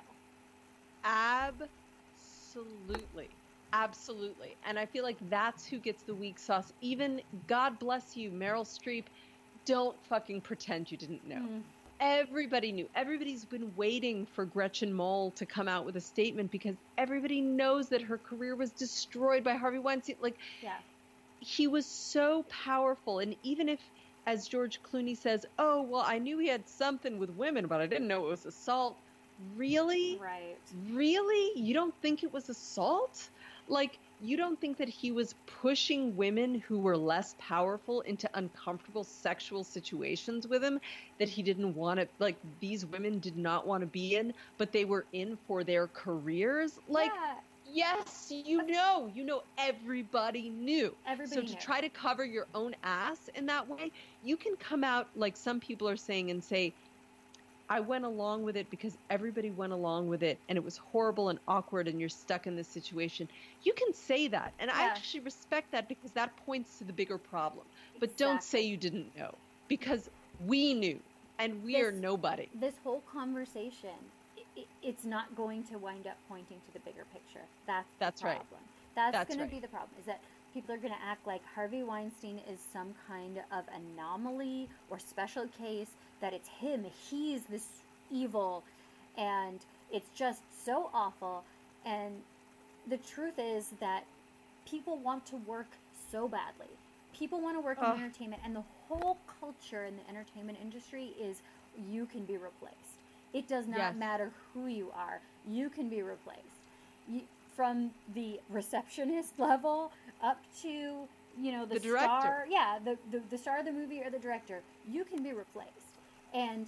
[SPEAKER 1] Absolutely. Absolutely. And I feel like that's who gets the weak sauce. Even, God bless you, Meryl Streep, don't fucking pretend you didn't know. Everybody knew. Everybody's been waiting for Gretchen Mol to come out with a statement because everybody knows that her career was destroyed by Harvey Weinstein. Like, he was so powerful. And even if, as George Clooney says, oh, well, I knew he had something with women, but I didn't know it was assault. Really?
[SPEAKER 2] Right.
[SPEAKER 1] Really? You don't think it was assault? Like, you don't think that he was pushing women who were less powerful into uncomfortable sexual situations with him that he didn't want to, like, these women did not want to be in, but they were in for their careers? Like, yes, everybody knew. So to try to cover your own ass in that way, you can come out like some people are saying and say, I went along with it because everybody went along with it and it was horrible and awkward and you're stuck in this situation. You can say that. And I actually respect that because that points to the bigger problem. But don't say you didn't know because we knew and we are nobody.
[SPEAKER 2] This whole conversation, it's not going to wind up pointing to the bigger picture. That's the problem. That's going to be the problem, is that people are going to act like Harvey Weinstein is some kind of anomaly or special case, that it's him, he's this evil, and it's just so awful. And the truth is that people want to work so badly. People want to work in entertainment, and the whole culture in the entertainment industry is you can be replaced. It does not matter who you are. You can be replaced. From the receptionist level up to, the
[SPEAKER 1] director.
[SPEAKER 2] Star, the star of the movie or the director, you can be replaced. And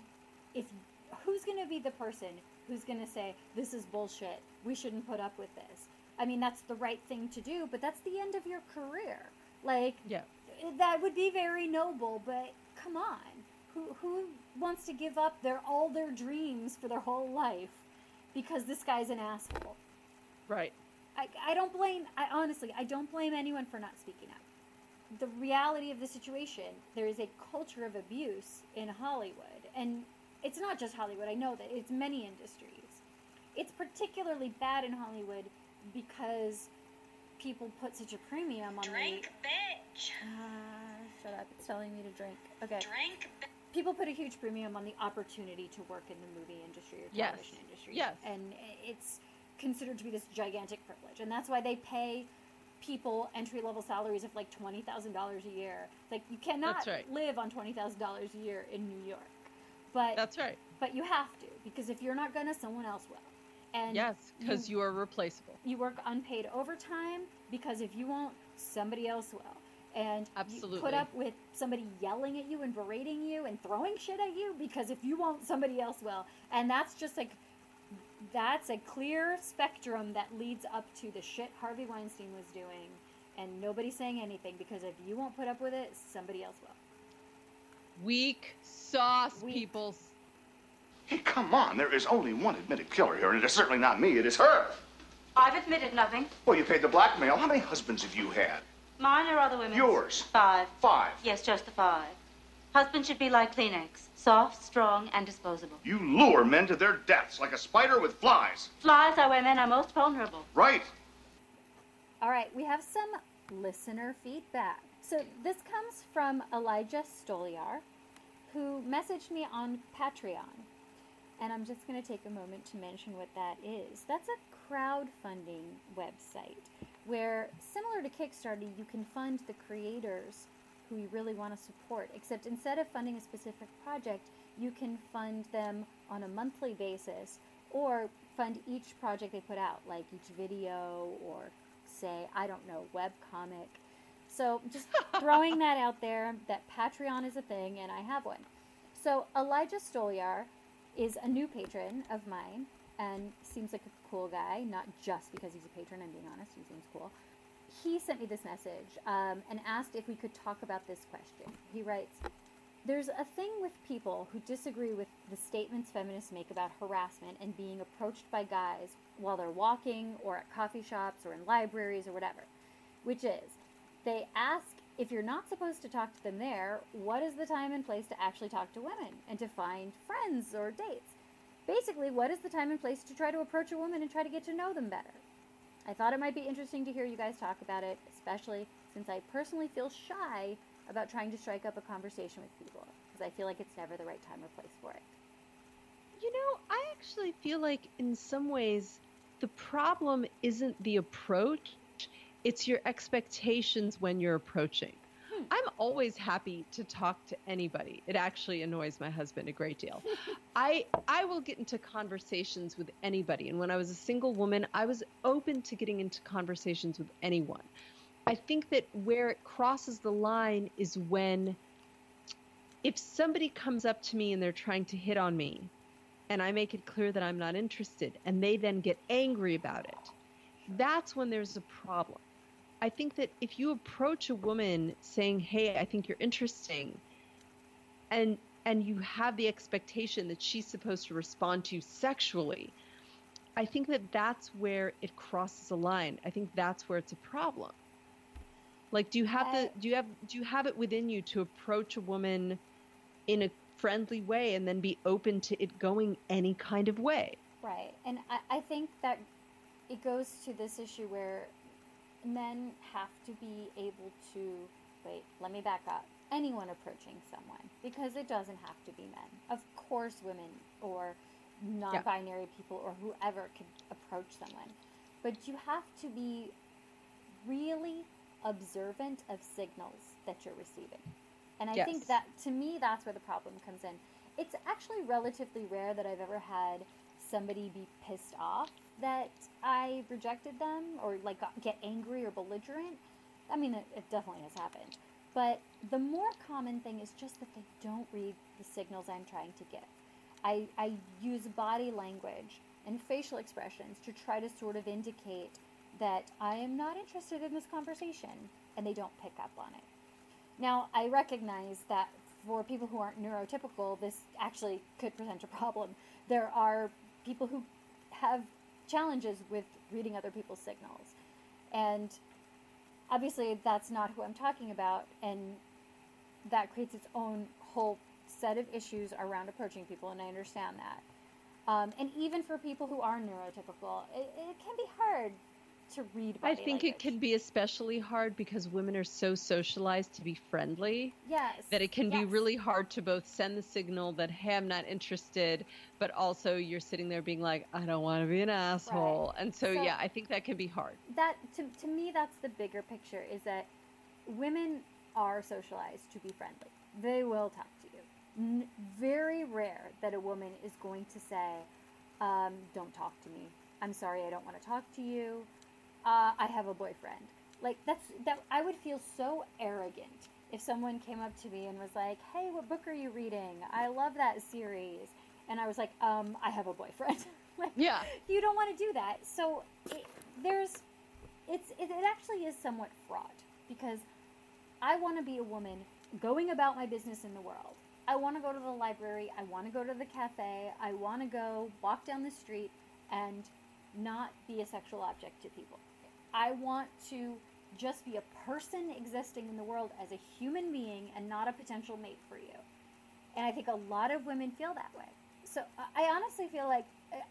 [SPEAKER 2] who's going to be the person who's going to say, this is bullshit, we shouldn't put up with this? I mean, that's the right thing to do, but that's the end of your career. Like, that would be very noble, but come on. Who wants to give up all their dreams for their whole life because this guy's an asshole?
[SPEAKER 1] Right.
[SPEAKER 2] I don't blame anyone for not speaking up. The reality of the situation, there is a culture of abuse in Hollywood. And it's not just Hollywood. I know that it's many industries. It's particularly bad in Hollywood because people put such a premium on
[SPEAKER 7] Drink, bitch.
[SPEAKER 2] Shut up. It's telling me to drink. Okay.
[SPEAKER 7] Drink.
[SPEAKER 2] People put a huge premium on the opportunity to work in the movie industry or television industry.
[SPEAKER 1] Yes.
[SPEAKER 2] And it's considered to be this gigantic privilege. And that's why they pay people entry-level salaries of like $20,000 a year. Like, you cannot live on $20,000 a year in New York. But
[SPEAKER 1] that's right.
[SPEAKER 2] But you have to, because if you're not gonna, someone else will. And
[SPEAKER 1] yes, because you are replaceable.
[SPEAKER 2] You work unpaid overtime because if you won't, somebody else will. And
[SPEAKER 1] absolutely,
[SPEAKER 2] you put up with somebody yelling at you and berating you and throwing shit at you because if you won't, somebody else will. And that's just like that's a clear spectrum that leads up to the shit Harvey Weinstein was doing, and nobody's saying anything because if you won't put up with it, somebody else will.
[SPEAKER 1] Weak sauce, people.
[SPEAKER 8] Hey, come on. There is only one admitted killer here, and it is certainly not me. It is her.
[SPEAKER 3] I've admitted nothing.
[SPEAKER 8] Well, you paid the blackmail. How many husbands have you had?
[SPEAKER 3] Mine or other women's?
[SPEAKER 8] Yours.
[SPEAKER 3] 5.
[SPEAKER 8] 5.
[SPEAKER 3] Yes, just the 5. Husbands should be like Kleenex. Soft, strong, and disposable.
[SPEAKER 8] You lure men to their deaths like a spider with flies.
[SPEAKER 3] Flies are where men are most vulnerable.
[SPEAKER 8] Right.
[SPEAKER 2] All right, we have some listener feedback. So this comes from Elijah Stoliar, who messaged me on Patreon. And I'm just going to take a moment to mention what that is. That's a crowdfunding website where, similar to Kickstarter, you can fund the creators who you really want to support, except instead of funding a specific project, you can fund them on a monthly basis or fund each project they put out, like each video or, say, I don't know, webcomic. So just throwing that out there, that Patreon is a thing, and I have one. So Elijah Stoliar is a new patron of mine and seems like a cool guy, not just because he's a patron, I'm being honest, he seems cool. He sent me this message and asked if we could talk about this question. He writes, there's a thing with people who disagree with the statements feminists make about harassment and being approached by guys while they're walking or at coffee shops or in libraries or whatever, which is, they ask if you're not supposed to talk to them there, what is the time and place to actually talk to women and to find friends or dates? Basically, what is the time and place to try to approach a woman and try to get to know them better? I thought it might be interesting to hear you guys talk about it, especially since I personally feel shy about trying to strike up a conversation with people, because I feel like it's never the right time or place for it.
[SPEAKER 1] You know, I actually feel like in some ways the problem isn't the approach, it's your expectations when you're approaching. I'm always happy to talk to anybody. It actually annoys my husband a great deal. I will get into conversations with anybody. And when I was a single woman, I was open to getting into conversations with anyone. I think that where it crosses the line is when, if somebody comes up to me and they're trying to hit on me, and I make it clear that I'm not interested, and they then get angry about it, that's when there's a problem. I think that if you approach a woman saying, hey, I think you're interesting, and you have the expectation that she's supposed to respond to you sexually, I think that that's where it crosses a line. I think that's where it's a problem. Like, do you have it within you to approach a woman in a friendly way and then be open to it going any kind of way?
[SPEAKER 2] Right. And I think that it goes to this issue where men have to be able to, let me back up, anyone approaching someone, because it doesn't have to be men. Of course women or non-binary people or whoever can approach someone. But you have to be really observant of signals that you're receiving. And I think that, to me, that's where the problem comes in. It's actually relatively rare that I've ever had somebody be pissed off that I rejected them or get angry or belligerent. I mean, it definitely has happened. But the more common thing is just that they don't read the signals I'm trying to give. I use body language and facial expressions to try to sort of indicate that I am not interested in this conversation, and they don't pick up on it. Now, I recognize that for people who aren't neurotypical, this actually could present a problem. There are people who have challenges with reading other people's signals. And obviously that's not who I'm talking about, and that creates its own whole set of issues around approaching people, and I understand that. And even for people who are neurotypical, it can be hard to read body
[SPEAKER 1] I think
[SPEAKER 2] language.
[SPEAKER 1] it can be especially hard because women are so socialized to be friendly.
[SPEAKER 2] Yes.
[SPEAKER 1] That it can be really hard to both send the signal that, hey, I'm not interested, but also you're sitting there being like, I don't want to be an asshole. Right. And so, yeah, I think that can be hard.
[SPEAKER 2] That to me, that's the bigger picture, is that women are socialized to be friendly. They will talk to you. Very rare that a woman is going to say, don't talk to me. I'm sorry, I don't want to talk to you. I have a boyfriend. Like, that I would feel so arrogant if someone came up to me and was like, hey, what book are you reading? I love that series. And I was like, I have a boyfriend. Like,
[SPEAKER 1] Yeah.
[SPEAKER 2] you don't want to do that. So it actually is somewhat fraught, because I want to be a woman going about my business in the world. I want to go to the library. I want to go to the cafe. I want to go walk down the street and not be a sexual object to people. I want to just be a person existing in the world as a human being and not a potential mate for you. And I think a lot of women feel that way. So I honestly feel like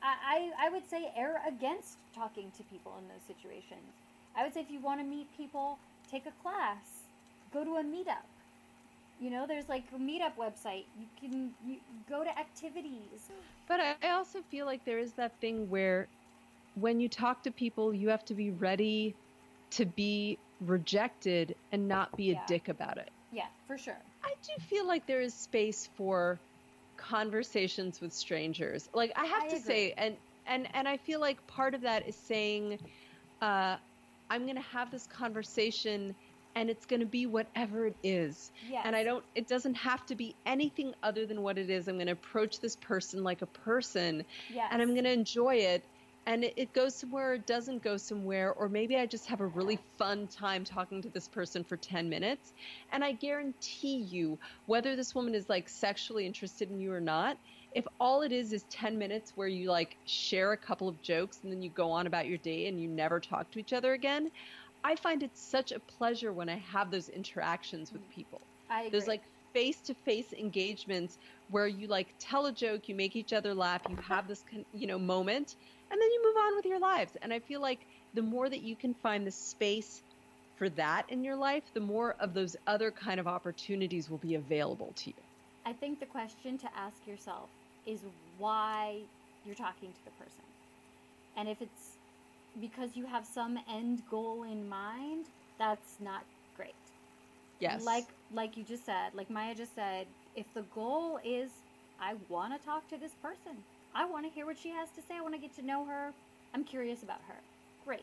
[SPEAKER 2] I would say err against talking to people in those situations. I would say if you want to meet people, take a class, go to a meetup. You know, there's like a meetup website. You go to activities.
[SPEAKER 1] But I also feel like there is that thing where when you talk to people, you have to be ready to be rejected and not be a dick about it.
[SPEAKER 2] Yeah, for sure.
[SPEAKER 1] I do feel like there is space for conversations with strangers. Like, I have to say, and I feel like part of that is saying, I'm going to have this conversation and it's going to be whatever it is.
[SPEAKER 2] Yes.
[SPEAKER 1] And it doesn't have to be anything other than what it is. I'm going to approach this person like a person.
[SPEAKER 2] Yes.
[SPEAKER 1] And I'm going to enjoy it. And it goes somewhere, it doesn't go somewhere, or maybe I just have a really fun time talking to this person for 10 minutes. And I guarantee you, whether this woman is like sexually interested in you or not, if all it is 10 minutes where you like share a couple of jokes and then you go on about your day and you never talk to each other again, I find it such a pleasure when I have those interactions with people.
[SPEAKER 2] I agree.
[SPEAKER 1] There's like face-to-face engagements where you like tell a joke, you make each other laugh, you have this moment, and then you move on with your lives. And I feel like the more that you can find the space for that in your life, the more of those other kind of opportunities will be available to you.
[SPEAKER 2] I think the question to ask yourself is why you're talking to the person. And if it's because you have some end goal in mind, that's not great.
[SPEAKER 1] Yes.
[SPEAKER 2] Like you just said, like Maya just said, if the goal is, I want to talk to this person, I want to hear what she has to say, I want to get to know her, I'm curious about her. Great.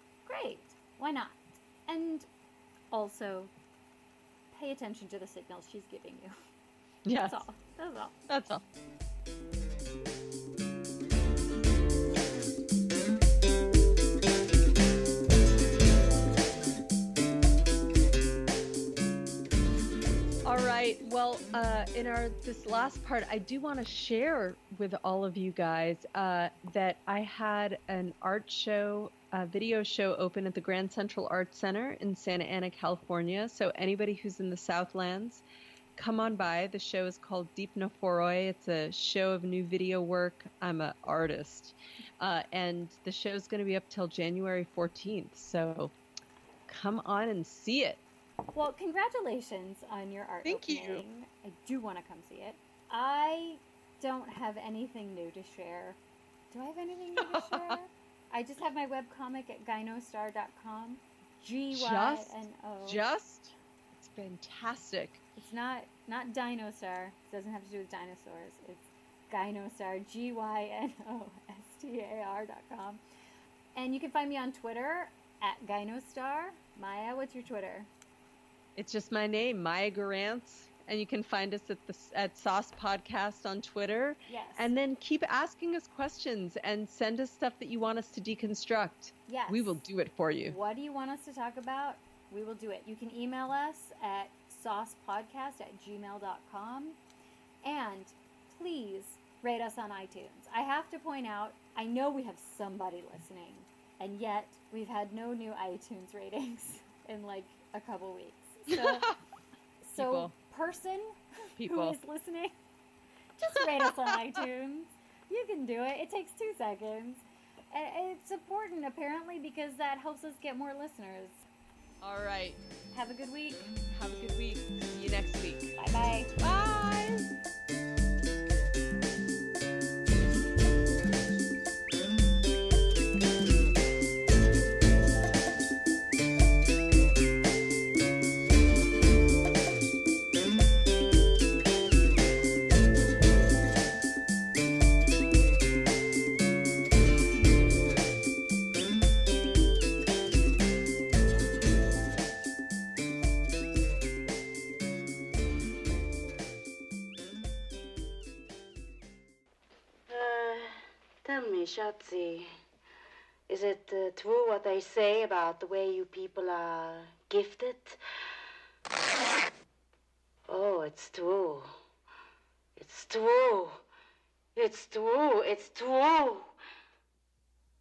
[SPEAKER 2] Why not? And also, pay attention to the signals she's giving you.
[SPEAKER 1] Yes.
[SPEAKER 2] That's all.
[SPEAKER 1] All right. Well, in this last part, I do want to share with all of you guys that I had an art show, a video show open at the Grand Central Arts Center in Santa Ana, California. So anybody who's in the Southlands, come on by. The show is called Deep Noforoi. It's a show of new video work. I'm an artist. And the show's going to be up till January 14th. So come on and see it.
[SPEAKER 2] Well, congratulations on your art
[SPEAKER 1] Thank
[SPEAKER 2] opening.
[SPEAKER 1] you.
[SPEAKER 2] I do want to come see it. I don't have anything new to share. Do I have anything new to share? I just have my webcomic at gynostar.com. Gyno.
[SPEAKER 1] Just? It's fantastic.
[SPEAKER 2] It's not Dinostar. It doesn't have to do with dinosaurs. It's Gynostar, gynostar.com. And you can find me on Twitter at Gynostar. Maya, what's your Twitter?
[SPEAKER 1] It's just my name, Maya Garance, and you can find us at Sauce Podcast on Twitter.
[SPEAKER 2] Yes.
[SPEAKER 1] And then keep asking us questions and send us stuff that you want us to deconstruct.
[SPEAKER 2] Yes.
[SPEAKER 1] We will do it for you.
[SPEAKER 2] What do you want us to talk about? We will do it. You can email us at saucepodcast@gmail.com. And please rate us on iTunes. I have to point out, I know we have somebody listening, and yet we've had no new iTunes ratings in like a couple weeks. So person who is listening, just rate us on iTunes. You can do it. It takes 2 seconds. And it's important, apparently, because that helps us get more listeners.
[SPEAKER 1] All right.
[SPEAKER 2] Have a good week.
[SPEAKER 1] Have a good week. See you next week.
[SPEAKER 2] Bye-bye.
[SPEAKER 1] Bye.
[SPEAKER 3] Tell me, Schatzi, is it true what they say about the way you people are gifted? Oh, it's true. It's true. It's true. It's true.